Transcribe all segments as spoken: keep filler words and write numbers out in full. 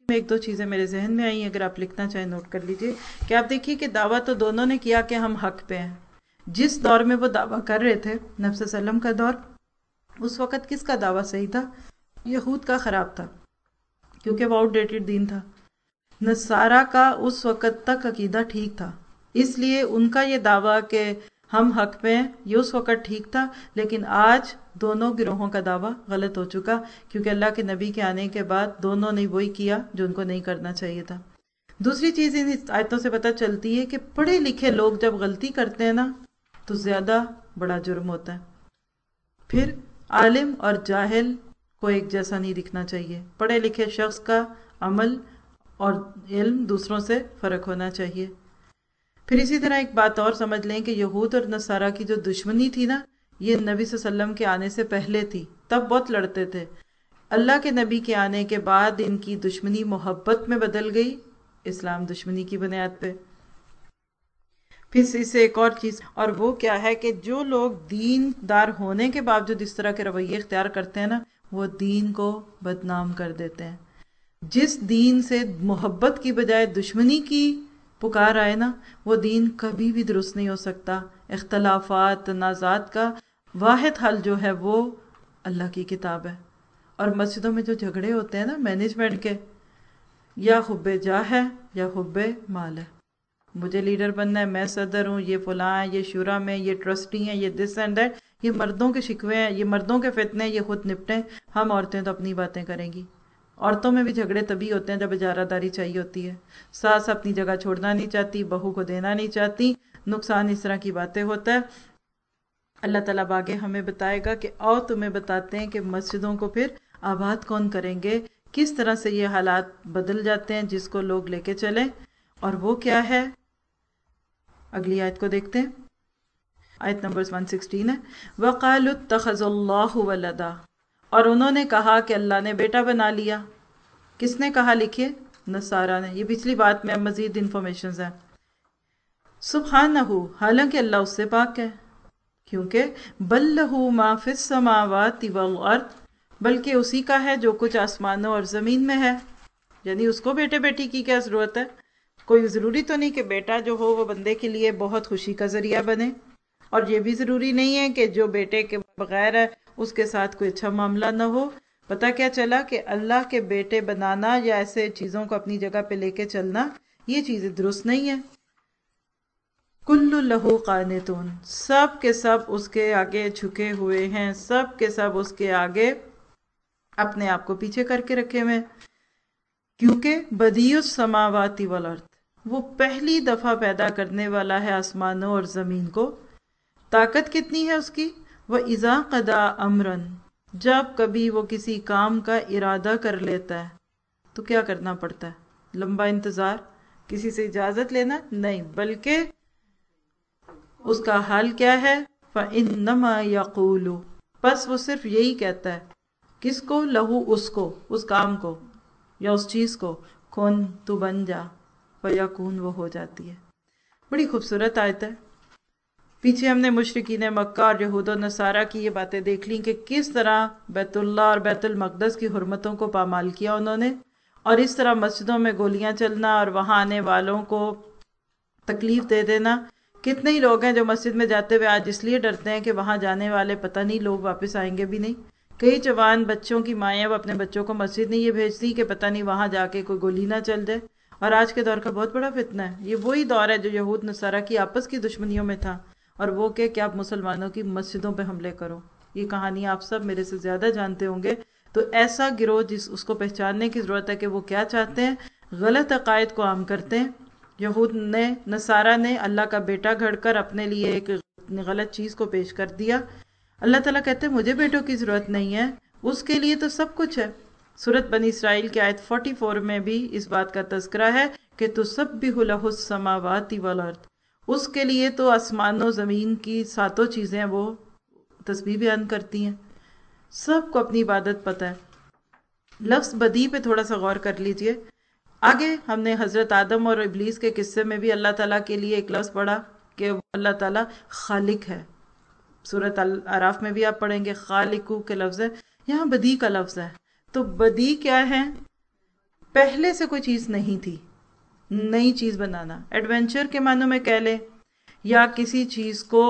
میں ایک دو چیزیں میرے ذہن میں آئی، اگر آپ لکھنا چاہیں نوٹ کر لیجئے کہ آپ دیکھیے کہ دعویٰ تو دونوں نے کیا کہ ہم حق پہ ہیں. جس دور میں وہ دعویٰ کر رہے تھے، نبی صلی اللہ علیہ وسلم کا دور، اس وقت کس کا دعویٰ صحیح تھا؟ یہود کا خراب تھا، کیونکہ وہ آؤٹ ڈیٹڈ دین تھا. نصارہ کا اس وقت تک عقیدہ ٹھیک تھا، اس لیے ان کا یہ دعویٰ کہ ہم حق پہ ہیں یہ اس وقت ٹھیک تھا. لیکن آج دونوں گروہوں کا دعویٰ غلط ہو چکا، کیونکہ اللہ کے نبی کے آنے کے بعد دونوں نے وہی کیا جو ان کو نہیں کرنا چاہیے تھا. دوسری چیز ان آیتوں سے پتہ چلتی ہے کہ پڑھے لکھے لوگ جب غلطی کرتے ہیں نا تو زیادہ بڑا جرم ہوتا ہے. پھر عالم اور جاہل کو ایک جیسا نہیں دکھنا چاہیے. پڑھے لکھے شخص کا عمل اور علم دوسروں سے فرق ہونا چاہیے. پھر اسی طرح ایک بات اور سمجھ لیں کہ یہود اور نصارہ کی جو دشمنی تھی نا، یہ نبی صلی اللہ علیہ وسلم کے آنے سے پہلے تھی، تب بہت لڑتے تھے. اللہ کے نبی کے آنے کے بعد ان کی دشمنی محبت میں بدل گئی، اسلام دشمنی کی بنیاد پہ. پھر اس سے ایک اور چیز، اور وہ کیا ہے کہ جو لوگ دین دار ہونے کے باوجود اس طرح کے رویے اختیار کرتے ہیں نا، وہ دین کو بدنام کر دیتے ہیں. جس دین سے محبت کی بجائے دشمنی کی پکار آئے نا، وہ دین کبھی بھی درست نہیں ہو سکتا. اختلافات تنازعات کا واحد حل جو ہے وہ اللہ کی کتاب ہے. اور مسجدوں میں جو جھگڑے ہوتے ہیں نا مینجمنٹ کے، یا حب جاہ ہے یا حب مال ہے. مجھے لیڈر بننا ہے، میں صدر ہوں، یہ فلاں ہے، یہ شورا میں، یہ ٹرسٹی ہیں، یہ دس اینڈ دیٹ. یہ مردوں کے شکوے ہیں، یہ مردوں کے فتنے، یہ خود نپٹیں. ہم عورتیں تو اپنی باتیں کریں گی. عورتوں میں بھی جھگڑے تبھی ہوتے ہیں جب اجارہ داری چاہیے ہوتی ہے. ساس اپنی جگہ چھوڑنا نہیں چاہتی، بہو کو دینا نہیں چاہتی، نقصان اس طرح کی باتیں ہوتا ہے. اللہ تعالیٰ آگے ہمیں بتائے گا کہ آؤ تمہیں بتاتے ہیں کہ مسجدوں کو پھر آباد کون کریں گے، کس طرح سے یہ حالات بدل جاتے ہیں جس کو لوگ لے کے چلیں. اور وہ کیا ہے، اگلی آیت کو دیکھتے ہیں. آیت نمبر ایک سو سولہ ہے، وَقَالُوا اتَّخَذَ اللَّهُ وَلَدًا، اور انہوں نے کہا کہ اللہ نے بیٹا بنا لیا. کس نے کہا؟ لکھیے، نصارہ نے. یہ پچھلی بات میں مزید انفارمیشنز ہیں. سبحانہ، حالانکہ اللہ اس سے پاک ہے، کیونکہ بل لہ ما فی السماوات والارض، بلکہ اسی کا ہے جو کچھ آسمانوں اور زمین میں ہے. یعنی اس کو بیٹے بیٹی کی کیا ضرورت ہے؟ کوئی ضروری تو نہیں کہ بیٹا جو ہو وہ بندے کے لیے بہت خوشی کا ذریعہ بنے، اور یہ بھی ضروری نہیں ہے کہ جو بیٹے کے بغیر ہے اس کے ساتھ کوئی اچھا معاملہ نہ ہو. پتہ کیا چلا کہ اللہ کے بیٹے بنانا یا ایسے چیزوں کو اپنی جگہ پہ لے کے چلنا، یہ چیزیں درست نہیں ہیں. کل لہو قانتون، سب کے سب اس کے آگے جھکے ہوئے ہیں، سب کے سب اس کے آگے اپنے آپ کو پیچھے کر کے رکھے ہوئے. کیونکہ بدیع السماوات والارض، وہ پہلی دفعہ پیدا کرنے والا ہے آسمانوں اور زمین کو. طاقت کتنی ہے اس کی؟ وَإِذَا قَضَىٰ أَمْرًا، جب کبھی وہ کسی کام کا ارادہ کر لیتا ہے تو کیا کرنا پڑتا ہے؟ لمبا انتظار، کسی سے اجازت لینا نہیں، بلکہ اس کا حال کیا ہے؟ فَإِنَّمَا يَقُولُ، بس وہ صرف یہی کہتا ہے. کس کو؟ لہو، اس کو، اس کام کو یا اس چیز کو، کون، تو بن جا، فیکون، وہ ہو جاتی ہے. بڑی خوبصورت آیت ہے. پیچھے ہم نے مشرکین مکہ اور یہود و نصارہ کی یہ باتیں دیکھ لیں کہ کس طرح بیت اللہ اور بیت المقدس کی حرمتوں کو پامال کیا انہوں نے، اور اس طرح مسجدوں میں گولیاں چلنا اور وہاں آنے والوں کو تکلیف دے دینا. کتنے ہی لوگ ہیں جو مسجد میں جاتے ہوئے آج اس لیے ڈرتے ہیں کہ وہاں جانے والے پتہ نہیں لوگ واپس آئیں گے بھی نہیں. کئی جوان بچوں کی مائیں اب اپنے بچوں کو مسجد نہیں یہ بھیجتی کہ پتہ نہیں وہاں جا کے کوئی گولی نہ چل جائے. اور آج کے دور کا بہت بڑا فتنہ ہے. یہ وہی دور ہے جو یہود نصارہ کی آپس کی دشمنیوں میں تھا، اور وہ کہ کہ آپ مسلمانوں کی مسجدوں پہ حملے کرو. یہ کہانی آپ سب میرے سے زیادہ جانتے ہوں گے. تو ایسا گروہ جس اس کو پہچاننے کی ضرورت ہے کہ وہ کیا چاہتے ہیں. غلط عقائد کو عام کرتے ہیں. یہود نے، نصارہ نے اللہ کا بیٹا گھڑ کر اپنے لیے ایک غلط چیز کو پیش کر دیا. اللہ تعالیٰ کہتے ہیں مجھے بیٹوں کی ضرورت نہیں ہے، اس کے لیے تو سب کچھ ہے. سورۃ بنی اسرائیل کی آیت چوالیس میں بھی اس بات کا تذکرہ ہے کہ تسبح لہ السماوات والارض، اس کے لیے تو آسمان و زمین کی ساتوں چیزیں وہ تسبیح بیان کرتی ہیں. سب کو اپنی عبادت پتہ ہے. لفظ بدی پہ تھوڑا سا غور کر لیجئے. آگے ہم نے حضرت آدم اور ابلیس کے قصے میں بھی اللہ تعالیٰ کے لیے ایک لفظ پڑھا کہ اللہ تعالیٰ خالق ہے. سورۃ الاعراف میں بھی آپ پڑھیں گے خالقو کے لفظ ہے، یہاں بدی کا لفظ ہے. تو بدی کیا ہے؟ پہلے سے کوئی چیز نہیں تھی، نئی چیز بنانا، ایڈونچر کے معنوں میں کہہ لیں، یا کسی چیز کو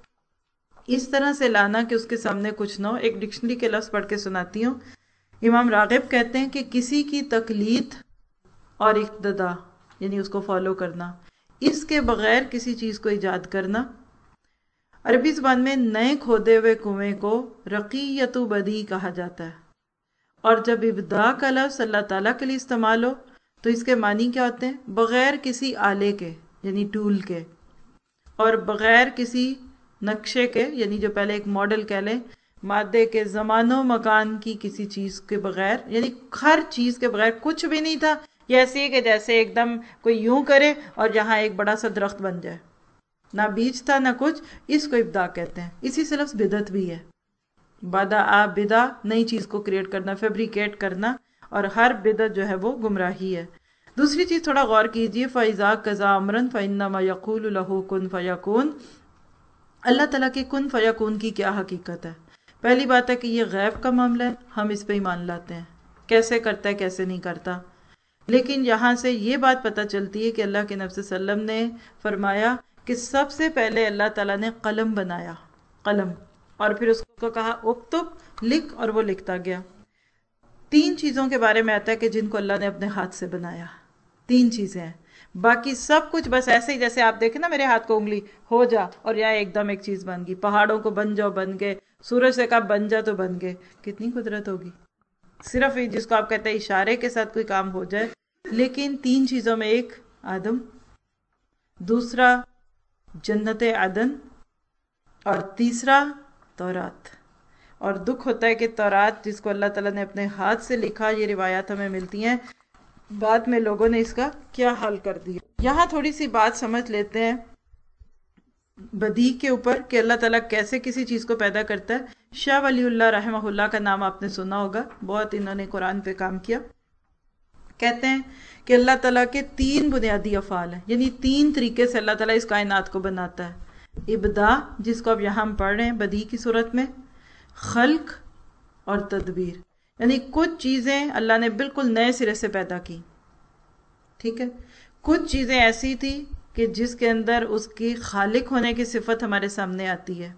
اس طرح سے لانا کہ اس کے سامنے کچھ نہ ہو۔ ایک ڈکشنری کے لفظ پڑھ کے سناتی ہوں۔ امام راغب کہتے ہیں کہ کسی کی تقلید اور اقتدا، یعنی اس کو فالو کرنا، اس کے بغیر کسی چیز کو ایجاد کرنا۔ عربی زبان میں نئے کھودے ہوئے کنویں کو رقیت و بدی کہا جاتا ہے، اور جب ابداع کا لفظ اللہ تعالیٰ کے لیے استعمال ہو تو اس کے معنی کیا ہوتے ہیں؟ بغیر کسی آلے کے یعنی ٹول کے، اور بغیر کسی نقشے کے یعنی جو پہلے ایک ماڈل کہہ لیں، مادے کے، زمان و مکان کی کسی چیز کے بغیر، یعنی ہر چیز کے بغیر کچھ بھی نہیں تھا۔ یہ ایسے ہی کہ جیسے ایک دم کوئی یوں کرے اور یہاں ایک بڑا سا درخت بن جائے، نہ بیج تھا نہ کچھ، اس کو ابداع کہتے ہیں۔ اسی سے لفظ بدعت بھی ہے، بدع بدع، نئی چیز کو کریٹ کرنا، فیبریکیٹ کرنا، اور ہر بدعت جو ہے وہ گمراہی ہے۔ دوسری چیز تھوڑا غور کیجئے، فَإِذَا قَضَىٰ أَمْرًا فَإِنَّمَا يَقُولُ لَهُ كُن فَيَكُونُ۔ اللہ تعالیٰ کے کن فیکون کی کیا حقیقت ہے؟ پہلی بات ہے کہ یہ غیب کا معاملہ ہے، ہم اس پہ ایمان لاتے ہیں، کیسے کرتا ہے کیسے نہیں کرتا۔ لیکن یہاں سے یہ بات پتہ چلتی ہے کہ اللہ کے نبی صلی اللہ علیہ وسلم نے فرمایا کہ سب سے پہلے اللہ تعالیٰ نے قلم بنایا، قلم، اور پھر اس کو کہا اکتب، لکھ، اور وہ لکھتا گیا۔ تین چیزوں کے بارے میں آتا ہے کہ جن کو اللہ نے اپنے ہاتھ سے بنایا، تین چیزیں ہیں، باقی سب کچھ بس ایسے ہی جیسے آپ دیکھیں نا میرے ہاتھ کو انگلی ہو جا اور یہاں ایک دم ایک چیز بن گئی، پہاڑوں کو بن جاؤ بن گئے، سورج سے کہا بن جا تو بن گئے۔ کتنی قدرت ہوگی، صرف جس کو آپ کہتے ہیں اشارے کے ساتھ کوئی کام ہو جائے۔ لیکن تین چیزوں میں، ایک آدم، دوسرا جنت عدن، اور تیسرا تورات۔ اور دکھ ہوتا ہے کہ تورات جس کو اللہ تعالیٰ نے اپنے ہاتھ سے لکھا، یہ روایات ہمیں ملتی ہیں، بعد میں لوگوں نے اس کا کیا حل کر دیا۔ یہاں تھوڑی سی بات سمجھ لیتے ہیں بدی کے اوپر کہ اللہ تعالیٰ کیسے کسی چیز کو پیدا کرتا ہے۔ شاہ ولی اللہ رحمہ اللہ کا نام آپ نے سنا ہوگا، بہت انہوں نے قرآن پہ کام کیا۔ کہتے ہیں کہ اللہ تعالیٰ کے تین بنیادی افعال ہیں، یعنی تین طریقے سے اللہ تعالیٰ اس کائنات کو بناتا ہے۔ ابداع، جس کو اب یہاں ہم پڑھ رہے ہیں بدی کی صورت میں، خلق، اور تدبیر، یعنی کچھ چیزیں اللہ نے بالکل نئے سرے سے پیدا کی، ٹھیک ہے، کچھ چیزیں ایسی تھی کہ جس کے اندر اس کی خالق ہونے کی صفت ہمارے سامنے آتی ہے۔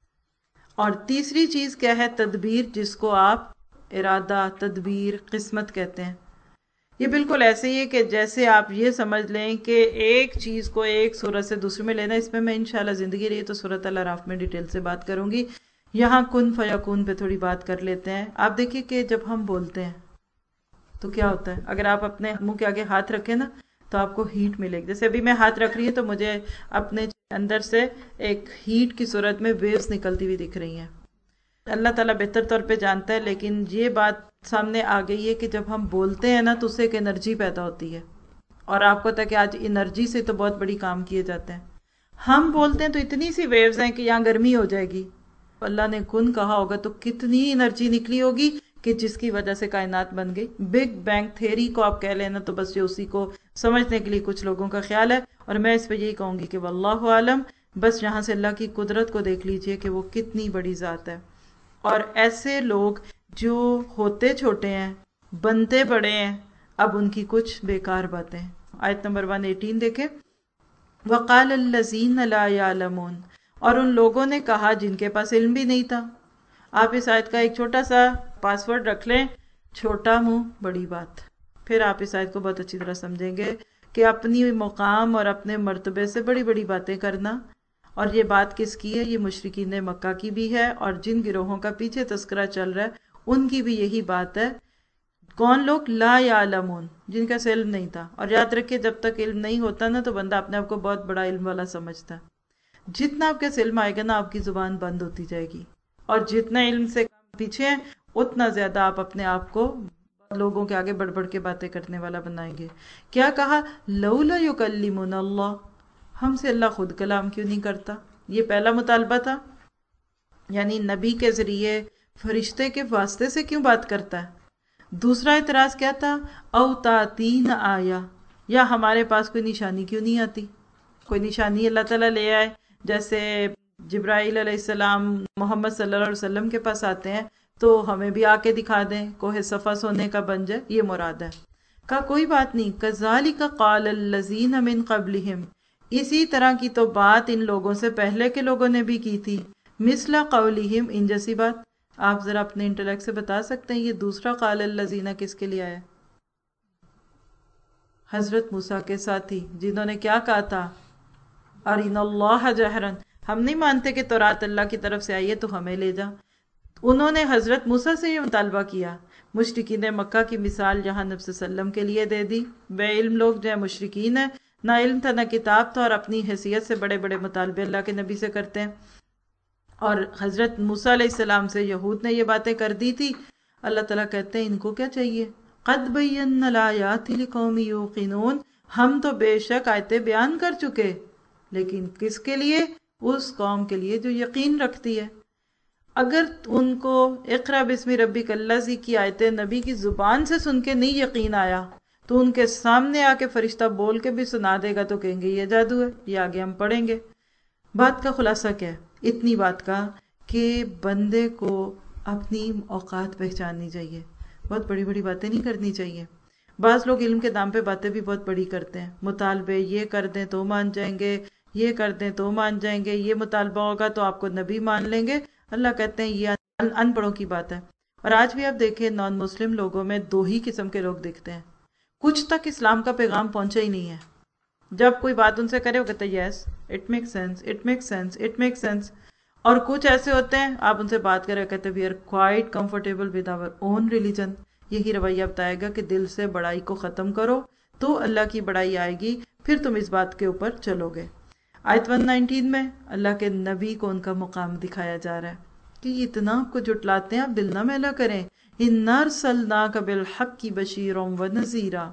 اور تیسری چیز کیا ہے؟ تدبیر، جس کو آپ ارادہ، تدبیر، قسمت کہتے ہیں۔ یہ بالکل ایسے ہی ہے کہ جیسے آپ یہ سمجھ لیں کہ ایک چیز کو ایک صورت سے دوسرے میں لینا، اس میں میں انشاءاللہ زندگی رہی تو سورۃ الاعراف میں ڈیٹیل سے بات کروں گی۔ یہاں کن فیکون پہ تھوڑی بات کر لیتے ہیں۔ آپ دیکھیے کہ جب ہم بولتے ہیں تو کیا ہوتا ہے، اگر آپ اپنے منہ کے آگے ہاتھ رکھیں نا تو آپ کو ہیٹ ملے گی۔ جیسے ابھی میں ہاتھ رکھ رہی ہوں تو مجھے اپنے اندر سے ایک ہیٹ کی صورت میں ویوز نکلتی ہوئی دکھ رہی ہیں۔ اللہ تعالیٰ بہتر طور پہ جانتا ہے، لیکن یہ بات سامنے آ گئی ہے کہ جب ہم بولتے ہیں نا تو اس سے ایک انرجی پیدا ہوتی ہے، اور آپ کو پتا ہے کہ آج انرجی سے تو بہت بڑی کام کیے جاتے ہیں۔ ہم بولتے ہیں تو اتنی سی ویوز ہیں کہ یہاں گرمی ہو جائے گی، اللہ نے کن کہا ہوگا تو کتنی انرجی نکلی ہوگی کہ جس کی وجہ سے کائنات بن گئی۔ بگ بینگ تھیوری کو آپ کہہ لینا تو بس یہ اسی کو سمجھنے کے لیے کچھ لوگوں کا خیال ہے، اور میں اس پہ یہی کہوں گی کہ واللہ عالم، بس یہاں سے اللہ کی قدرت کو دیکھ لیجئے کہ وہ کتنی بڑی ذات ہے۔ اور ایسے لوگ جو ہوتے چھوٹے ہیں بنتے بڑے ہیں، اب ان کی کچھ بیکار باتیں۔ آیت نمبر ایک سو اٹھارہ دیکھیں، وَقَالَ الَّذِينَ لَا يَعْلَمُونَ، اور ان لوگوں نے کہا جن کے پاس علم بھی نہیں تھا۔ آپ اس آیت کا ایک چھوٹا سا پاس ورڈ رکھ لیں، چھوٹا منہ بڑی بات، پھر آپ اس آیت کو بہت اچھی طرح سمجھیں گے کہ اپنی مقام اور اپنے مرتبے سے بڑی بڑی باتیں کرنا۔ اور یہ بات کس کی ہے؟ یہ مشرکین مکہ کی بھی ہے، اور جن گروہوں کا پیچھے تذکرہ چل رہا ہے ان کی بھی یہی بات ہے۔ کون لوگ؟ لا یعلمون، جن کا علم نہیں تھا۔ اور یاد رکھیں جب تک علم نہیں ہوتا نا تو بندہ اپنے آپ کو بہت بڑا علم والا سمجھتا ہے۔ جتنا آپ کے علم آئے گا نا آپ کی زبان بند ہوتی جائے گی، اور جتنا علم سے پیچھے ہیں اتنا زیادہ آپ اپنے آپ کو لوگوں کے آگے بڑھ بڑھ کے باتیں کرنے والا بنائیں گے۔ کیا کہا؟ لولا یکلمنا اللہ، ہم سے اللہ خود کلام کیوں نہیں کرتا؟ یہ پہلا مطالبہ تھا، یعنی نبی کے ذریعے فرشتے کے واسطے سے کیوں بات کرتا ہے۔ دوسرا اعتراض کیا تھا؟ او تاتین آیا، یا ہمارے پاس کوئی نشانی کیوں نہیں آتی؟ کوئی نشانی اللہ تعالیٰ لے آئے، جیسے جبرائیل علیہ السلام محمد صلی اللہ علیہ وسلم کے پاس آتے ہیں تو ہمیں بھی آ کے دکھا دیں، کوہ صفا سونے کا بن جائے، یہ مراد ہے۔ کا کوئی بات نہیں، کذالک قال الذین من قبلہم، اسی طرح کی تو بات ان لوگوں سے پہلے کے لوگوں نے بھی کی تھی، مثل قولہم، ان جیسی بات۔ آپ ذرا اپنے انٹلیکٹ سے بتا سکتے ہیں یہ دوسرا قال الذین کس کے لیے آیا؟ حضرت موسیٰ کے ساتھی جنہوں نے کیا کہا تھا، ارنا اللہ جہرن، ہم نہیں مانتے کہ تورات اللہ کی طرف سے آئی ہے تو ہمیں لے جا۔ انہوں نے حضرت موسیٰ سے یہ مطالبہ کیا۔ مشرکین مکہ کی مثال جہاں نبی صلی اللہ علیہ وسلم کے لیے دے دی، بے علم لوگ جو ہے مشرکین ہیں، نہ علم تھا نہ کتاب تھا، اور اپنی حیثیت سے بڑے بڑے مطالبے اللہ کے نبی سے کرتے ہیں۔ اور حضرت موسیٰ علیہ السلام سے یہود نے یہ باتیں کر دی تھی۔ اللہ تعالیٰ کہتے ہیں ان کو کیا چاہیے، قد بینا الآیات لقوم یوقنون، ہم تو بے شک آیتیں بیان کر چکے، لیکن کس کے لیے؟ اس قوم کے لیے جو یقین رکھتی ہے۔ اگر ان کو اقرا بسم ربک الذی کی آیتیں نبی کی زبان سے سن کے نہیں یقین آیا تو ان کے سامنے آ کے فرشتہ بول کے بھی سنا دے گا تو کہیں گے یہ جادو ہے، یہ آگے ہم پڑھیں گے۔ بات کا خلاصہ کیا ہے؟ اتنی بات کا کہ بندے کو اپنی اوقات پہچاننی چاہیے، بہت بڑی بڑی باتیں نہیں کرنی چاہیے۔ بعض لوگ علم کے نام پہ باتیں بھی بہت بڑی کرتے ہیں، مطالبے یہ کر دیں تو مان جائیں گے، یہ کر دیں تو مان جائیں گے، یہ مطالبہ ہوگا تو آپ کو نبی مان لیں گے۔ اللہ کہتے ہیں یہ ان پڑھوں کی بات ہے۔ اور آج بھی آپ دیکھیں نان مسلم لوگوں میں دو ہی قسم کے لوگ دکھتے ہیں، کچھ تک اسلام کا پیغام پہنچا ہی نہیں ہے۔ جب کوئی بات ان سے کرے وہ کہتے ہیں yes it make sense, it make sense, it make sense, اور کچھ ایسے ہوتے ہیں آپ ان سے بات کرے کہتے ہیں we are quite comfortable with our own religion. یہی رویہ بتائے گا کہ دل سے بڑائی کو ختم کرو تو اللہ کی بڑائی آئے گی، پھر تم اس بات کے اوپر چلو گے۔ آیت ایک سو انیس میں اللہ کے نبی کو ان کا مقام دکھایا جا رہا ہے کہ یہ اتنا آپ کو جھٹلاتے ہیں، آپ دل نہ میلا کریں۔ اِنَّا أَرْسَلْنَاكَ بِالْحَقِّ بَشِيرًا وَنَذِيرًا،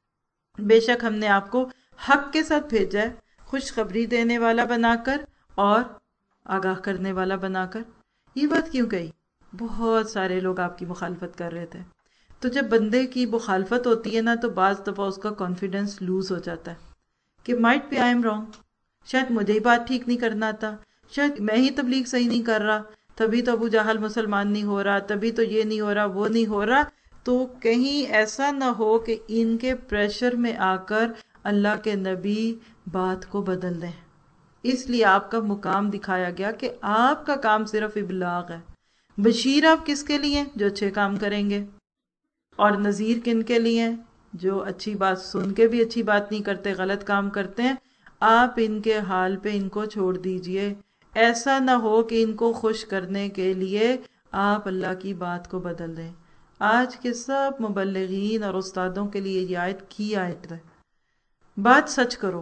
بے شک ہم نے آپ کو حق کے ساتھ بھیجا ہے، خوشخبری دینے والا بنا کر اور آگاہ کرنے والا بنا کر۔ یہ بات کیوں کہی؟ بہت سارے لوگ آپ کی مخالفت کر رہے تھے، تو جب بندے کی مخالفت ہوتی ہے نا تو بعض دفعہ اس کا کانفیڈنس لوز ہو جاتا ہے کہ might be I am wrong, شاید مجھے ہی بات ٹھیک نہیں کرنا آتا، شاید میں ہی تبلیغ صحیح نہیں کر رہا، تبھی تو ابو جہل مسلمان نہیں ہو رہا، تبھی تو یہ نہیں ہو رہا، وہ نہیں ہو رہا۔ تو کہیں ایسا نہ ہو کہ ان کے پریشر میں آ کر اللہ کے نبی بات کو بدل دیں۔ اس لیے آپ کا مقام دکھایا گیا کہ آپ کا کام صرف ابلاغ ہے۔ بشیر آپ کس کے لیے؟ جو اچھے کام کریں گے، اور نذیر کن کے لیے؟ جو اچھی بات سن کے بھی اچھی بات نہیں کرتے، غلط کام کرتے ہیں۔ آپ ان کے حال پہ ان کو چھوڑ دیجئے، ایسا نہ ہو کہ ان کو خوش کرنے کے لیے آپ اللہ کی بات کو بدل دیں۔ آج کے سب مبلغین اور استادوں کے لیے یہ آیت کی آیت ہے، بات سچ کرو،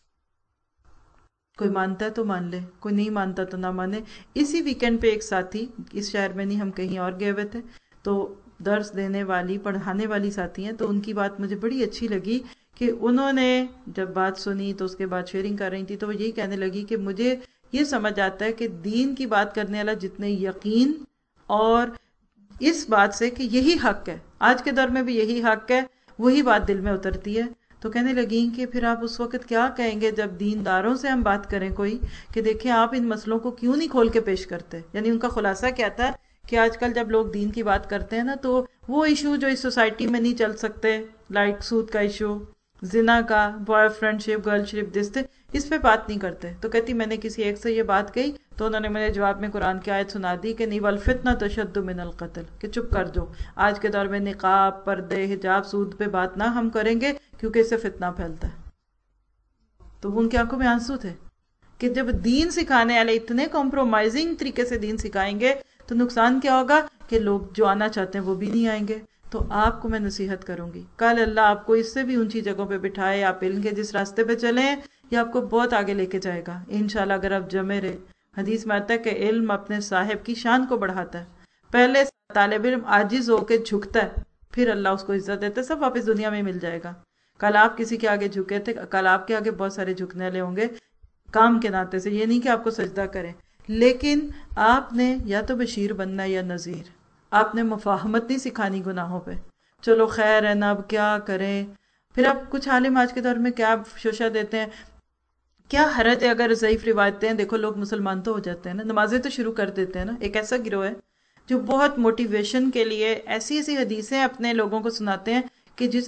کوئی مانتا ہے تو مان لے، کوئی نہیں مانتا تو نہ مانے۔ اسی ویکینڈ پہ ایک ساتھی، اس شہر میں نہیں ہم کہیں اور گئے ہوئے تھے، تو درس دینے والی پڑھانے والی ساتھی ہیں، تو ان کی بات مجھے بڑی اچھی لگی کہ انہوں نے جب بات سنی تو اس کے بعد شیئرنگ کر رہی تھی تو وہ یہی کہنے لگی کہ مجھے یہ سمجھ آتا ہے کہ دین کی بات کرنے والا جتنے یقین اور اس بات سے کہ یہی حق ہے، آج کے دور میں بھی یہی حق ہے، وہی بات دل میں اترتی ہے۔ تو کہنے لگیں کہ پھر آپ اس وقت کیا کہیں گے جب دینداروں سے ہم بات کریں کوئی کہ دیکھیں آپ ان مسئلوں کو کیوں نہیں کھول کے پیش کرتے؟ یعنی ان کا خلاصہ کیا تھا کہ آج کل جب لوگ دین کی بات کرتے ہیں نا تو وہ ایشو جو اس سوسائٹی میں نہیں چل سکتے، لائک سود کا ایشو، زنا کا، boy friend ship, girl ship, جس سے اس پہ بات نہیں کرتے۔ تو کہتی میں نے کسی ایک سے یہ بات کہی تو انہوں نے مجھے جواب میں قرآن کی آیت سنا دی کہ نہیں والفتنہ تشد من القتل، کہ چپ کر جو، آج کے دور میں نقاب، پردے، حجاب، سود پہ بات نہ ہم کریں گے کیونکہ اس سے فتنہ پھیلتا ہے۔ تو ان کی آنکھوں میں آنسو تھے کہ جب دین سکھانے والے اتنے کمپرومائزنگ طریقے سے دین سکھائیں گے تو نقصان کیا ہوگا کہ لوگ جو آنا چاہتے ہیں وہ بھی نہیں آئیں گے۔ تو آپ کو میں نصیحت کروں گی، کل اللہ آپ کو اس سے بھی اونچی جگہوں پہ بٹھائے، آپ علم کے جس راستے پہ چلیں یہ آپ کو بہت آگے لے کے جائے گا انشاءاللہ اگر آپ جمے رہے۔ حدیث میں آتا ہے کہ علم اپنے صاحب کی شان کو بڑھاتا ہے، پہلے طالب علم عاجز ہو کے جھکتا ہے، پھر اللہ اس کو عزت دیتا ہے، سب واپس دنیا میں مل جائے گا۔ کل آپ کسی کے آگے جھکے تھے، کل آپ کے آگے بہت سارے جھکنے والے ہوں گے کام کے ناطے سے، یہ نہیں کہ آپ کو سجدہ کریں، لیکن آپ نے یا تو بشیر بننا یا نذیر، آپ نے مفاہمت نہیں سکھانی گناہوں پہ۔ چلو خیر ہے نا، اب کیا کریں؟ پھر اب کچھ عالم آج کے دور میں کیا شوشہ دیتے ہیں، کیا حرج ہے اگر ضعیف روایتیں ہیں، دیکھو لوگ مسلمان تو ہو جاتے ہیں نا، نمازیں تو شروع کر دیتے ہیں نا۔ ایک ایسا گروہ ہے جو بہت موٹیویشن کے لیے ایسی ایسی حدیثیں اپنے لوگوں کو سناتے ہیں کہ جس میں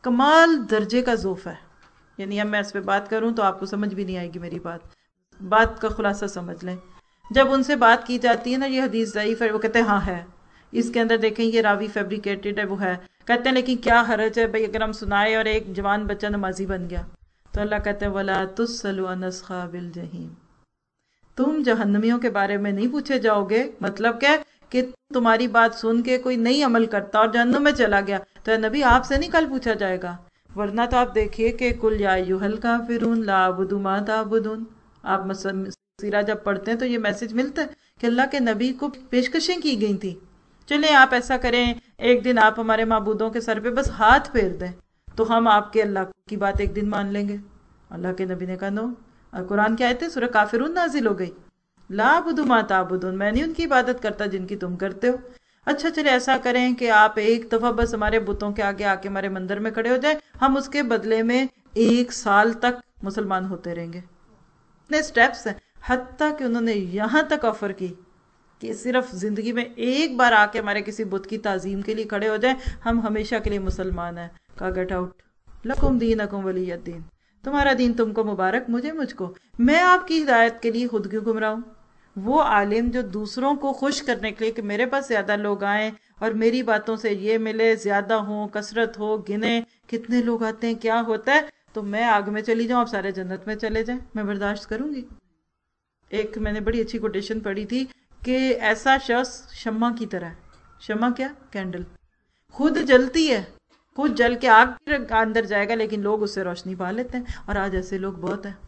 کمال درجے کا ذوف ہے. یعنی اب میں اس پہ بات کروں تو آپ کو سمجھ بھی نہیں آئے گی میری بات. بات کا خلاصہ سمجھ لیں. جب ان سے بات کی جاتی ہے نا یہ حدیث ضعیف ہے، وہ کہتے ہیں ہاں ہے، اس کے اندر دیکھیں یہ راوی فیبریکیٹڈ ہے، وہ ہے. کہتے ہیں لیکن کیا حرج ہے بھئی اگر ہم سنائے اور ایک جوان بچہ نمازی بن گیا. تو اللہ کہتے ہیں وَلَا تُسْأَلُ عَنْ أَصْحَابِ الْجَحِيمِ، تم جہنمیوں کے بارے میں نہیں پوچھے جاؤ گے. مطلب کیا کہ تمہاری بات سن کے کوئی نہیں عمل کرتا اور جہنم میں چلا گیا تو اے نبی آپ سے نہیں کل پوچھا جائے گا. ورنہ تو آپ دیکھیے کہ کل یا ایھا الکافرون لا اعبد ما تعبدون، آپ سیرہ جب پڑھتے ہیں تو یہ میسج ملتا ہے کہ اللہ کے نبی کو پیشکشیں کی گئی تھی. چلیں آپ ایسا کریں ایک دن آپ ہمارے معبودوں کے سر پہ بس ہاتھ پھیر دیں تو ہم آپ کے اللہ کی بات ایک دن مان لیں گے. اللہ کے نبی نے کہا نو. اور قرآن کی آیت ہے سورہ کافرون نازل ہو گئی. لا اعبد ما تعبدون، میں نہیں ان کی عبادت کرتا جن کی تم کرتے ہو. اچھا چلے ایسا کریں کہ آپ ایک دفعہ بس ہمارے بتوں کے آگے آ کے ہمارے مندر میں کھڑے ہو جائیں، ہم اس کے بدلے میں ایک سال تک مسلمان ہوتے رہیں گے. اتنے سٹیپس ہیں، حتیٰ کہ انہوں نے یہاں تک آفر کی کہ صرف زندگی میں ایک بار آ کے ہمارے کسی بت کی تعظیم کے لیے کھڑے ہو جائیں، ہم ہمیشہ کے لیے مسلمان ہیں. کہا گیٹ آؤٹ، لکم دینکم ولی الدین، تمہارا دین تم کو مبارک، مجھے مجھ کو. میں آپ کی ہدایت کے لیے خود کیوں گمراہ ہوں؟ وہ عالم جو دوسروں کو خوش کرنے کے لیے کہ میرے پاس زیادہ لوگ آئیں اور میری باتوں سے یہ ملے، زیادہ ہوں، کثرت ہو، گنے کتنے لوگ آتے ہیں کیا ہوتا ہے، تو میں آگ میں چلی جاؤں آپ سارے جنت میں چلے جائیں، میں برداشت کروں گی. ایک میں نے بڑی اچھی کوٹیشن پڑھی تھی کہ ایسا شخص شمع کی طرح ہے. شمع کیا؟ کینڈل. خود جلتی ہے، خود جل کے آگ کے اندر جائے گا لیکن لوگ اس سے روشنی پا لیتے ہیں. اور آج ایسے لوگ بہت ہیں،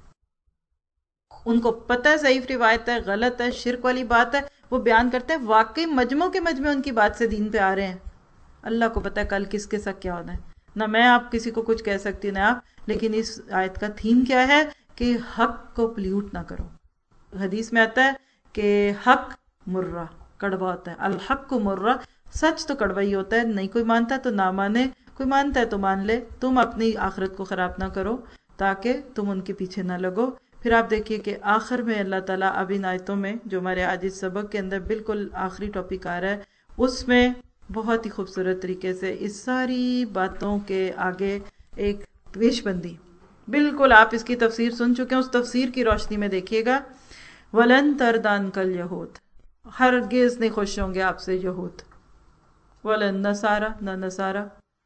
ان کو پتہ ہے ضعیف روایت ہے، غلط ہے، شرک والی بات ہے، وہ بیان کرتے ہیں، واقعی مجموع کے مجموع ان کی بات سے دین پہ آ رہے ہیں. اللہ کو پتہ ہے کل کس کے ساتھ کیا ہونا ہے. نہ میں آپ کسی کو کچھ کہہ سکتی نہ آپ، لیکن اس آیت کا تھیم کیا ہے کہ حق کو پلیوٹ نہ کرو. حدیث میں آتا ہے کہ حق مرہ، کڑوا ہوتا ہے. الحق مرہ، سچ تو کڑوا ہی ہوتا ہے. نہیں کوئی مانتا تو نہ مانے، کوئی مانتا ہے تو مان لے. تم اپنی آخرت کو خراب نہ کرو تاکہ تم ان کے پیچھے نہ لگو. پھر آپ دیکھیے کہ آخر میں اللہ تعالیٰ اب ان آیتوں میں جو ہمارے آج اس سبق کے اندر بالکل آخری ٹاپک آ رہا ہے، اس میں بہت ہی خوبصورت طریقے سے اس ساری باتوں کے آگے ایک پیش بندی، بالکل آپ اس کی تفسیر سن چکے ہیں، اس تفسیر کی روشنی میں دیکھیے گا. وَلَن تَرْضَ عَنْكَ الْيَهُودُ، ہرگز نہیں خوش ہوں گے آپ سے یہود. وَلَن نَصَارَى، نہ نصارہ.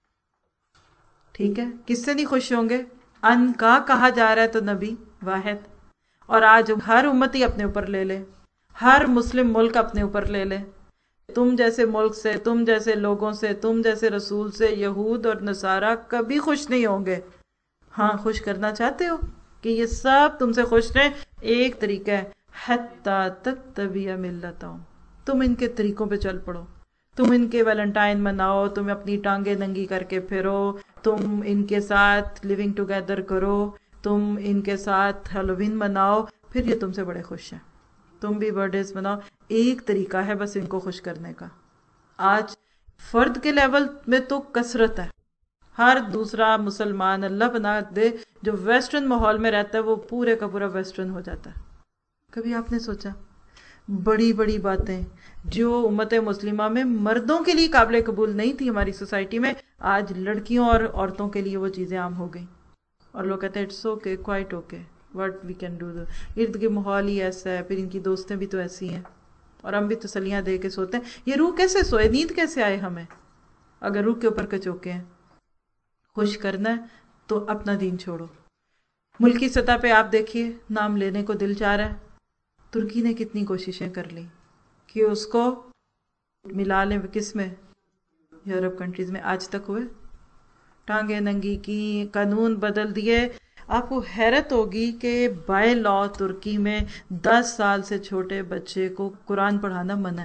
ٹھیک ہے، کس سے نہیں خوش ہوں گے؟ ان کا کہا جا رہا ہے تو نبی واحد. اور آج ہر امتی اپنے اوپر لے لے، ہر مسلم ملک اپنے اوپر لے لے. تم جیسے ملک سے، تم جیسے لوگوں سے، تم جیسے رسول سے یہود اور نصارہ کبھی خوش نہیں ہوں گے. ہاں خوش کرنا چاہتے ہو کہ یہ سب تم سے خوش رہیں؟ ایک طریقہ ہے، حَتَّى تَتَّبِعَ مِلَّتَهُمْ، تم ان کے طریقوں پہ چل پڑو. تم ان کے ویلنٹائن مناؤ، تم اپنی ٹانگیں ننگی کر کے پھرو، تم ان کے ساتھ لیونگ ٹوگیدر کرو، تم ان کے ساتھ ہیلووین مناؤ، پھر یہ تم سے بڑے خوش ہیں. تم بھی برتھڈیز مناؤ. ایک طریقہ ہے بس ان کو خوش کرنے کا. آج فرد کے لیول میں تو کثرت ہے، ہر دوسرا مسلمان اللہ بنا دے جو ویسٹرن ماحول میں رہتا ہے وہ پورے کا پورا ویسٹرن ہو جاتا ہے. کبھی آپ نے سوچا بڑی بڑی باتیں جو امت مسلمہ میں مردوں کے لیے قابل قبول نہیں تھی ہماری سوسائٹی میں، آج لڑکیوں اور عورتوں کے لیے وہ چیزیں عام ہو گئیں. اور لوگ کہتے ہیں it's okay, quite okay, what we can do. ارد گرد ماحول ہی ایسا ہے، پھر ان کی دوستیں بھی تو ایسی ہیں اور ہم بھی تسلیاں دے کے سوتے ہیں. یہ روح کیسے سوئے، نیند کیسے آئے ہمیں اگر روح کے اوپر کچوکے ہیں؟ خوش کرنا ہے تو اپنا دین چھوڑو. ملکی سطح پہ آپ دیکھیے نام لینے کو دل چاہ رہا ہے. ترکی نے کتنی کوششیں کر لی کہ اس کو ملا لیں کس میں، یورپ کنٹریز میں. آج تک ہوئے؟ ٹانگیں ننگی کی، قانون بدل دیے. آپ کو حیرت ہوگی کہ بائی لا ترکی میں دس سال سے چھوٹے بچے کو قرآن پڑھانا منع ہے.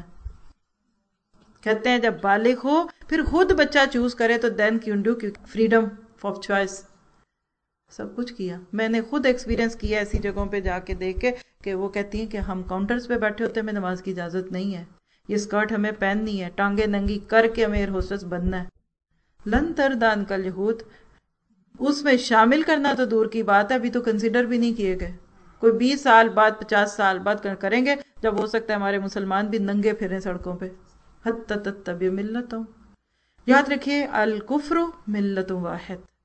کہتے ہیں جب بالغ ہو پھر خود بچہ چوز کرے تو دین کیوں ڈو، فریڈم آف چوائس. سب کچھ کیا، میں نے خود ایکسپیرینس کیا ایسی جگہوں پہ جا کے دیکھ کے کہ وہ کہتی ہیں کہ ہم کاؤنٹرز پہ بیٹھے ہوتے ہیں، ہمیں نماز کی اجازت نہیں ہے، یہ اسکرٹ ہمیں پہننی ہے، ٹانگیں ننگی کر کے ہمیں ایئر ہوسٹس بننا ہے. لن ترضى عنك اليهود، اس میں شامل کرنا تو دور کی بات ہے، ابھی تو کنسیڈر بھی نہیں کیے گئے. کوئی بیس سال بعد، پچاس سال بعد کریں گے جب ہو سکتا ہے ہمارے مسلمان بھی ننگے پھریں سڑکوں پہ. حتی تتبع ملتهم. یاد رکھیے الکفر ملت واحد،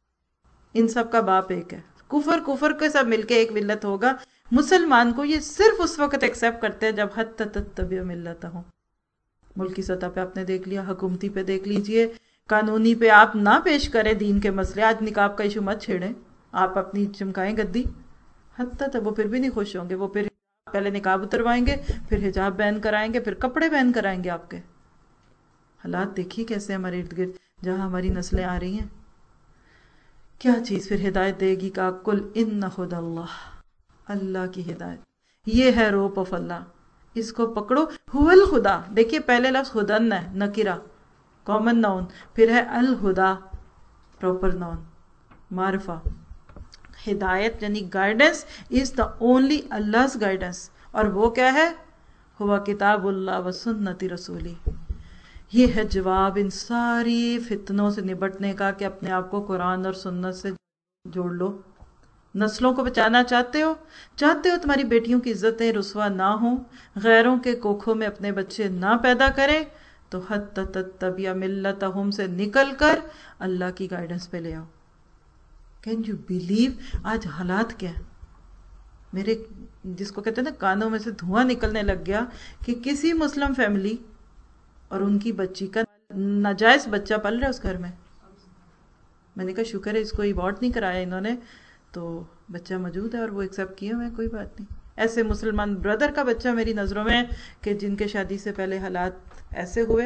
ان سب کا باپ ایک ہے. کفر کفر کے سب مل کے ایک ملت ہوگا. مسلمان کو یہ صرف اس وقت ایکسیپٹ کرتے ہیں جب حتی تتبع ملتہم. ملکی سطح پہ آپ نے دیکھ لیا، حکومتی پہ دیکھ لیجئے، قانونی پہ آپ نہ پیش کریں دین کے مسئلے. آج نقاب کا ایشو مت چھیڑیں، آپ اپنی چمکائیں گدی. حتی تب وہ پھر بھی نہیں خوش ہوں گے. وہ پھر پہلے نقاب اتروائیں گے، پھر حجاب بین کرائیں گے، پھر کپڑے بین کرائیں گے آپ کے. حالات دیکھیے کیسے ہمارے ارد گرد جہاں ہماری نسلیں آ رہی ہیں. کیا چیز پھر ہدایت دے گی کہ کل ان خدا اللہ، اللہ کی ہدایت یہ ہے روپ آف اللہ، اس کو پکڑو. هو الخدا، دیکھیے پہلے لفظ ہدن ہے نکرہ کامن ناؤن، پھر ہے الہدا پراپر ناؤن معرفہ. ہدایت یعنی گائیڈنس از دا اونلی اللہ's گائیڈنس. اور وہ کیا ہے؟ ہوا کتاب اللہ و سنت رسولی. یہ ہے جواب ان ساری فتنوں سے نبٹنے کا کہ اپنے آپ کو قرآن اور سنت سے جوڑ لو. نسلوں کو بچانا چاہتے ہو، چاہتے ہو تمہاری بیٹیوں کی عزتیں رسوا نہ ہوں، غیروں کے کوکھوں میں اپنے بچے نہ پیدا کریں، تو حتی تتبع ملتہم سے نکل کر اللہ کی گائیڈنس پہ لے آؤ. کین یو بیلیو آج حالات کیا ہیں؟ میرے جس کو کہتے ہیں نا کانوں میں سے دھواں نکلنے لگ گیا کہ کسی مسلم فیملی اور ان کی بچی کا ناجائز بچہ پل رہا ہے اس گھر میں. میں نے کہا شکر ہے اس کو ایوارڈ نہیں کرایا انہوں نے، تو بچہ موجود ہے اور وہ ایکسیپٹ کیا ہوا ہے، کوئی بات نہیں. ایسے مسلمان بردر کا بچہ میری نظروں میں کہ جن کے شادی سے پہلے حالات ایسے ہوئے،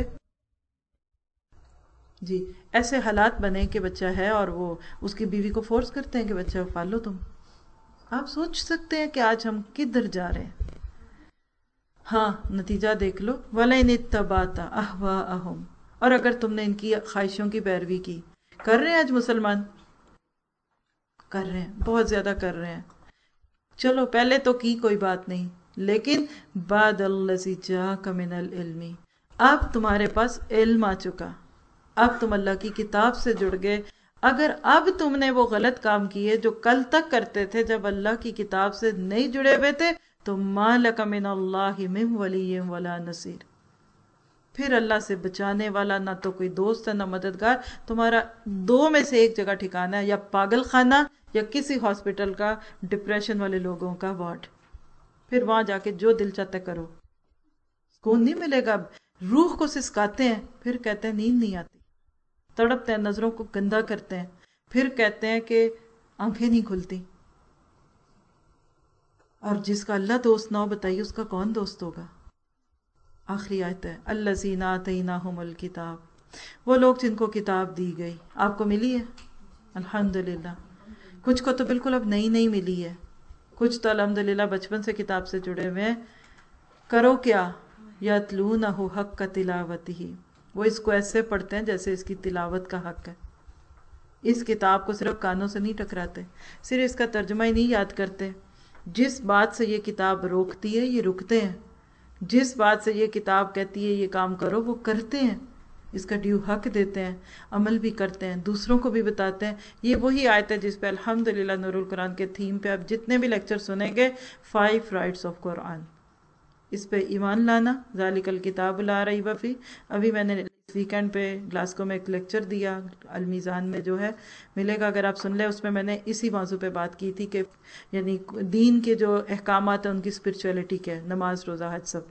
جی ایسے حالات بنے کہ بچہ ہے اور وہ اس کی بیوی کو فورس کرتے ہیں کہ بچہ پالو تم. آپ سوچ سکتے ہیں کہ آج ہم کدھر جا رہے ہیں. ہاں نتیجہ دیکھ لو. وَلَئِنِ اتَّبَعْتَ أَهْوَاءَهُمْ، اور اگر تم نے ان کی خواہشوں کی پیروی کی. کر رہے ہیں آج مسلمان، کر رہے ہیں، بہت زیادہ کر رہے ہیں. چلو پہلے تو کی کوئی بات نہیں، لیکن بعد الذی جاءک من العلم، اب تمہارے پاس علم آ چکا، اب تم اللہ کی کتاب سے جڑ گئے. اگر اب تم نے وہ غلط کام کیے جو کل تک کرتے تھے جب اللہ کی کتاب سے نہیں جڑے ہوئے تھے، تو ما لک من اللہ من ولی ولا نصیر، پھر اللہ سے بچانے والا نہ تو کوئی دوست ہے نہ مددگار. تمہارا دو میں سے ایک جگہ ٹھکانا ہے، یا پاگل خانہ یا کسی ہاسپٹل کا ڈپریشن والے لوگوں کا وارڈ. پھر وہاں جا کے جو دل چاہتا کرو، سکون نہیں ملے گا. روح کو سسکاتے ہیں، پھر کہتے ہیں نیند نہیں آتی، تڑپتے ہیں، نظروں کو گندا کرتے ہیں، پھر کہتے ہیں کہ آنکھیں نہیں کھلتی. اور جس کا اللہ دوست نہ ہو بتائیے اس کا کون دوست ہوگا. آخری آیت ہے الذین آتیناہم الکتاب، وہ لوگ جن کو کتاب دی گئی. آپ کو ملی ہے الحمدللہ. کچھ کو تو بالکل اب نئی نئی ملی ہے، کچھ تو الحمدللہ بچپن سے کتاب سے جڑے ہوئے ہیں. کرو کیا؟ یتلونہ حق تلاوتہ، وہ اس کو ایسے پڑھتے ہیں جیسے اس کی تلاوت کا حق ہے. اس کتاب کو صرف کانوں سے نہیں ٹکراتے، صرف اس کا ترجمہ ہی نہیں یاد کرتے. جس بات سے یہ کتاب روکتی ہے یہ رکتے ہیں، جس بات سے یہ کتاب کہتی ہے یہ کام کرو وہ کرتے ہیں، اس کا ڈیو حق دیتے ہیں، عمل بھی کرتے ہیں، دوسروں کو بھی بتاتے ہیں. یہ وہی آیت ہے جس پہ الحمدللہ نور القرآن کے تھیم پہ آپ جتنے بھی لیکچر سنیں گے، فائیو رائٹس آف قرآن، اس پہ ایمان لانا. ذالک الکتاب لا ریب فیہ. ابھی میں نے اس ویکینڈ پہ گلاسکو میں ایک لیکچر دیا، المیزان میں جو ہے ملے گا اگر آپ سن لیں. اس میں میں نے اسی موضوع پہ بات کی تھی کہ یعنی دین کے جو احکامات ہیں ان کی اسپرچولیٹی کیا ہے، نماز روزہ حج سب.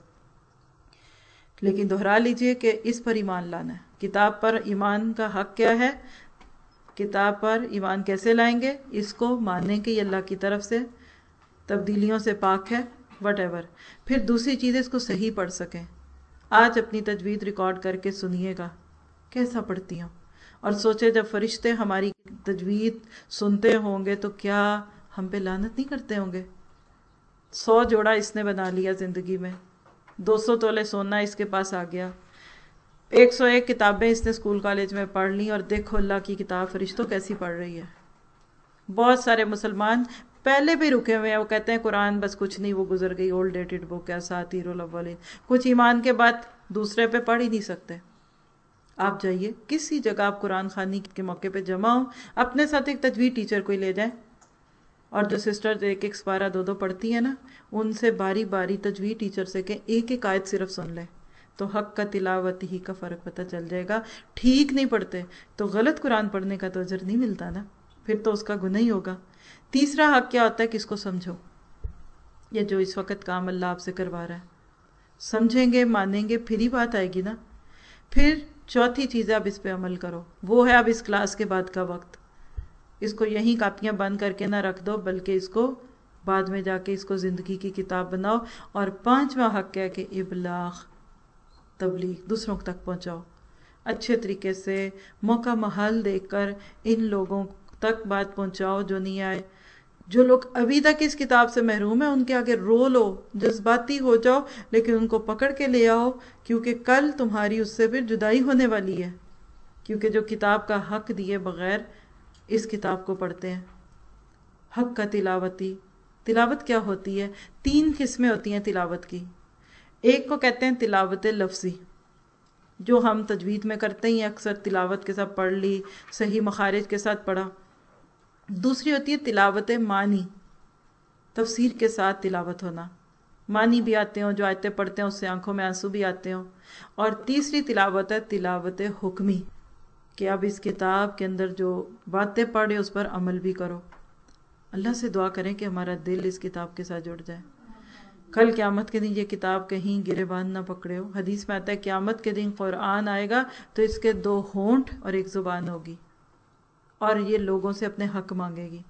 لیکن دہرا لیجئے کہ اس پر ایمان لانا ہے. کتاب پر ایمان کا حق کیا ہے؟ کتاب پر ایمان کیسے لائیں گے؟ اس کو مانیں کہ یہ اللہ کی طرف سے تبدیلیوں سے پاک ہے، وٹ ایور. پھر دوسری چیز اس کو صحیح پڑھ سکیں. آج اپنی تجوید ریکارڈ کر کے سنیے گا کیسا پڑھتی ہوں، اور سوچے جب فرشتے ہماری تجوید سنتے ہوں گے تو کیا ہم پہ لعنت نہیں کرتے ہوں گے. سو جوڑا اس نے بنا لیا زندگی میں، دو سو تولے سونا اس کے پاس آ گیا، ایک سو ایک کتابیں اس نے اسکول کالج میں پڑھ لی، اور دیکھو اللہ کی کتاب فرشتوں کیسی پڑھ رہی ہے. بہت سارے مسلمان پہلے بھی رکے ہوئے ہیں، وہ کہتے ہیں قرآن بس کچھ نہیں، وہ گزر گئی، اولڈ ڈیٹڈ بک ہے، اساطیر الاولین. کچھ ایمان کے بعد دوسرے پہ پڑھ ہی نہیں سکتے. آپ جائیے کسی جگہ، آپ قرآن خوانی کے موقع پہ جمع ہوں، اپنے ساتھ ایک تجوید ٹیچر کوئی لے جائیں، اور جو سسٹر ایک ایک سپارہ دو دو پڑھتی ہیں نا، ان سے باری باری تجوید ٹیچر سے کہ ایک ایک آیت صرف سن لیں، تو حق کا تلاوت ہی کا فرق پتہ چل جائے گا. ٹھیک نہیں پڑھتے تو غلط قرآن پڑھنے کا تو اجر نہیں ملتا نا. پھر تو اس کا گناہ ہی ہوگا۔ تیسرا حق کیا ہوتا ہے کہ اس کو سمجھو، یہ جو اس وقت کام اللہ آپ سے کروا رہا ہے سمجھیں گے، مانیں گے، پھر ہی بات آئے گی نا۔ پھر چوتھی چیز ہے اب اس پہ عمل کرو، وہ ہے اب اس کلاس کے بعد کا وقت، اس کو یہیں کاپیاں بند کر کے نہ رکھ دو، بلکہ اس کو بعد میں جا کے اس کو زندگی کی کتاب بناؤ۔ اور پانچواں حق ہے کہ ابلاغ، تبلیغ، دوسروں تک پہنچاؤ، اچھے طریقے سے موقع محل دیکھ کر ان لوگوں تک بات پہنچاؤ جو نہیں آئے۔ جو لوگ ابھی تک اس کتاب سے محروم ہیں ان کے آگے رو لو، جذباتی ہو جاؤ، لیکن ان کو پکڑ کے لے آؤ، کیونکہ کل تمہاری اس سے پھر جدائی ہونے والی ہے، کیونکہ جو کتاب کا حق دیے بغیر اس کتاب کو پڑھتے ہیں۔ حق کا تلاوتی، تلاوت کیا ہوتی ہے؟ تین قسمیں ہوتی ہیں تلاوت کی۔ ایک کو کہتے ہیں تلاوت لفظی، جو ہم تجوید میں کرتے ہیں اکثر، تلاوت کے ساتھ پڑھ لی، صحیح مخارج کے ساتھ پڑھا۔ دوسری ہوتی ہے تلاوت معنی، تفسیر کے ساتھ تلاوت ہونا، معنی بھی آتے ہوں، جو آیتیں پڑھتے ہیں اس سے آنکھوں میں آنسو بھی آتے ہوں۔ اور تیسری تلاوت ہے تلاوت حکمی، کہ اب اس کتاب کے اندر جو باتیں پڑھے اس پر عمل بھی کرو۔ اللہ سے دعا کریں کہ ہمارا دل اس کتاب کے ساتھ جڑ جائے، کل قیامت کے دن یہ کتاب کہیں گریبان نہ پکڑے ہو۔ حدیث میں آتا ہے قیامت کے دن قرآن آئے گا تو اس کے دو ہونٹ اور ایک زبان ہوگی، اور یہ لوگوں سے اپنے حق مانگے گی۔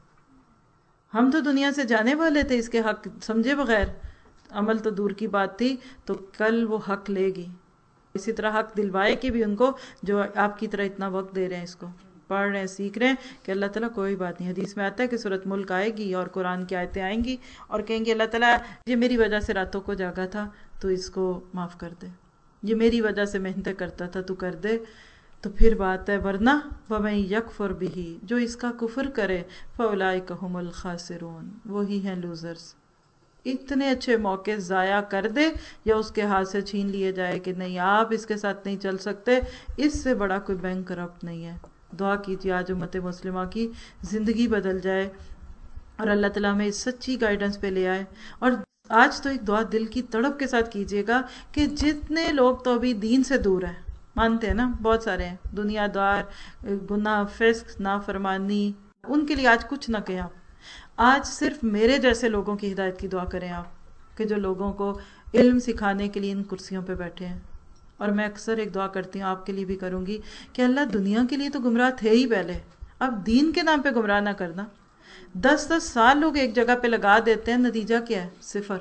ہم تو دنیا سے جانے والے تھے اس کے حق سمجھے بغیر، عمل تو دور کی بات تھی، تو کل وہ حق لے گی۔ اسی طرح حق دلوائے کہ بھی ان کو جو آپ کی طرح اتنا وقت دے رہے ہیں، اس کو پڑھ رہے ہیں، سیکھ رہے ہیں، کہ اللہ تعالیٰ کوئی بات نہیں۔ حدیث میں آتا ہے کہ سورۃ ملک آئے گی اور قرآن کی آیتیں آئیں گی اور کہیں گے اللہ تعالیٰ یہ میری وجہ سے راتوں کو جاگا تھا تو اس کو معاف کر دے، یہ میری وجہ سے محنتیں کرتا تھا تو کر دے۔ تو پھر بات ہے ورنہ وَمَن يَكْفُرْ بِهِ، جو اس کا کفر کرے فَأُولَٰئِكَ هُمُ الْخَاسِرُونَ، وہی ہیں لوزرز۔ اتنے اچھے موقع ضائع کر دے یا اس کے ہاتھ سے چھین لیے جائے کہ نہیں آپ اس کے ساتھ نہیں چل سکتے، اس سے بڑا کوئی بینک کرپٹ نہیں ہے۔ دعا کیجیے آج امت مسلمہ کی زندگی بدل جائے اور اللہ تعالیٰ ہمیں اس سچی گائیڈنس پہ لے آئے۔ اور آج تو ایک دعا دل کی تڑپ کے ساتھ کیجیے گا کہ جتنے لوگ تو ابھی دین سے دور ہیں، مانتے ہیں نا بہت سارے ہیں، دنیا دار، گناہ، فسق، نافرمانی، ان کے لیے آج کچھ نہ کہیں آپ، آج صرف میرے جیسے لوگوں کی ہدایت کی دعا کریں آپ، کہ جو لوگوں کو علم سکھانے کے لیے ان کرسیوں پہ بیٹھے ہیں۔ اور میں اکثر ایک دعا کرتی ہوں، آپ کے لیے بھی کروں گی، کہ اللہ دنیا کے لیے تو گمراہ تھے ہی پہلے، اب دین کے نام پہ گمراہ نہ کرنا۔ دس دس سال لوگ ایک جگہ پہ لگا دیتے ہیں، نتیجہ کیا ہے؟ صفر۔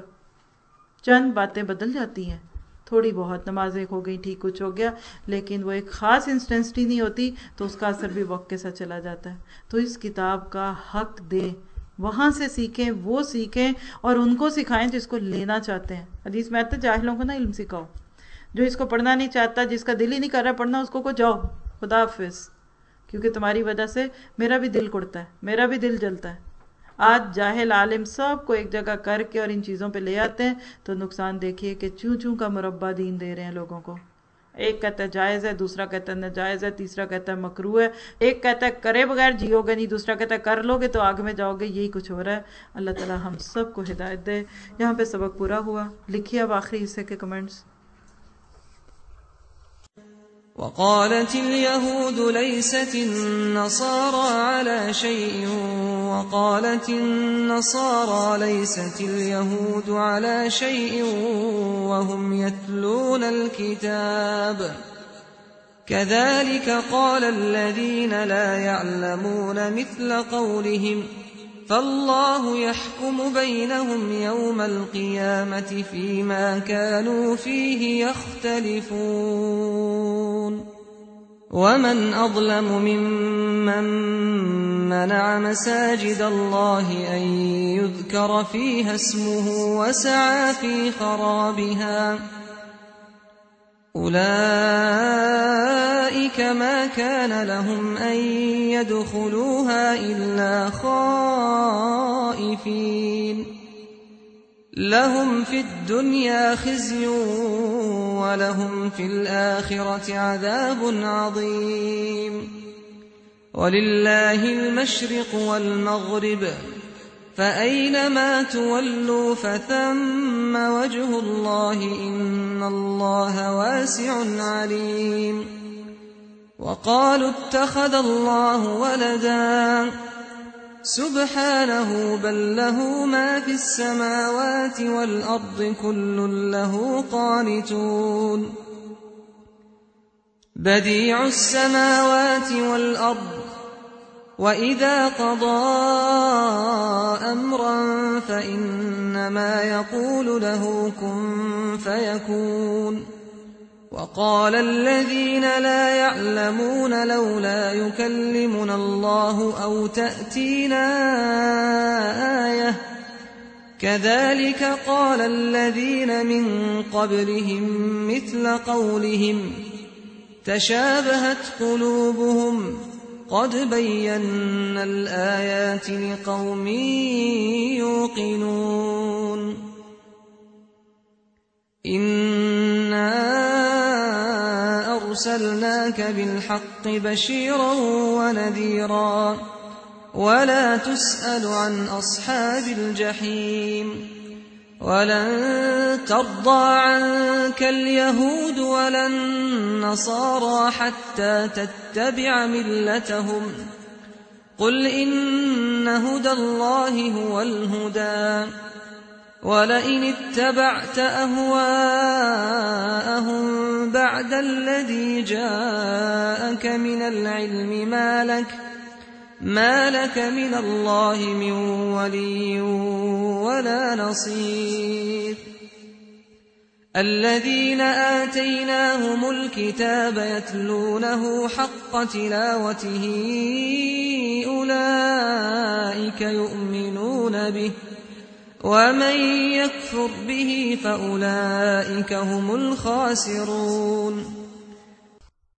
چند باتیں بدل جاتی ہیں، تھوڑی بہت نمازیں ہو گئی، ٹھیک کچھ ہو گیا، لیکن وہ ایک خاص انسٹنسٹی نہیں ہوتی تو اس کا اثر بھی وقت کے ساتھ چلا جاتا ہے۔ تو اس کتاب کا حق دیں، وہاں سے سیکھیں، وہ سیکھیں اور ان کو سکھائیں جو اس کو لینا چاہتے ہیں۔ حدیث میں آتا ہے جاہلوں کو نہ علم سکھاؤ، جو اس کو پڑھنا نہیں چاہتا، جس کا دل ہی نہیں کر رہا پڑھنا، اس کو کو جاؤ خدا حافظ، کیونکہ تمہاری وجہ سے میرا بھی دل کڑتا ہے، میرا بھی دل جلتا ہے۔ آج جاہل عالم سب کو ایک جگہ کر کے اور ان چیزوں پہ لے آتے ہیں تو نقصان دیکھیے کہ چوں چوں کا مربع دین دے رہے ہیں لوگوں کو۔ ایک کہتا ہے جائز ہے، دوسرا کہتا ہے ناجائز ہے، تیسرا کہتا ہے مکروہ ہے، ایک کہتا ہے کرے بغیر جیو گے نہیں، دوسرا کہتا ہے کر لو گے تو آگ میں جاؤ گے۔ یہی کچھ ہو رہا ہے۔ اللہ تعالی ہم سب کو ہدایت دے۔ یہاں پہ سبق پورا ہوا۔ لکھیے اب آخری حصے کے کمنٹس۔ وقالت اليهود ليست النصارى على شيء وقالت النصارى ليست اليهود على شيء وهم يتلون الكتاب كذلك قال الذين لا يعلمون مثل قولهم فالله يحكم بينهم يوم القيامة فيما كانوا فيه يختلفون ومن أظلم ممن منع مساجد الله أن يذكر فيها اسمه وسعى في خرابها أولئك ما كان لهم أن يدخلوها إلا خائفين لهم في الدنيا خزي ولهم في الآخرة عذاب عظيم ولله المشرق والمغرب فأينما تولوا فثم وجه الله إن الله واسع عليم وقالوا اتخذ الله ولدا سبحانه بل له ما في السماوات والأرض كل له قانتون بديع السماوات والأرض وإذا قضى أمرا فإنما يقول له كن فيكون وقال الذين لا يعلمون لولا يكلمنا الله أو تأتينا آية كذلك قال الذين من قبلهم مثل قولهم تشابهت قلوبهم قد بينا الآيات لقوم يوقنون إنا أرسلناك بالحق بشيرا ونذيرا ولا تسأل عن أصحاب الجحيم ولن ترضى عنك اليهود ولا النصارى حتى تتبع ملتهم قل إن هدى الله هو الهدى ولئن اتبعت أهواءهم بعد الذي جاءك من العلم ما لك ما لك من الله من ولي ولا نصير الذين آتيناهم الكتاب يتلونه حق تلاوته أولئك يؤمنون به ومن يكفر به فأولئك هم الخاسرون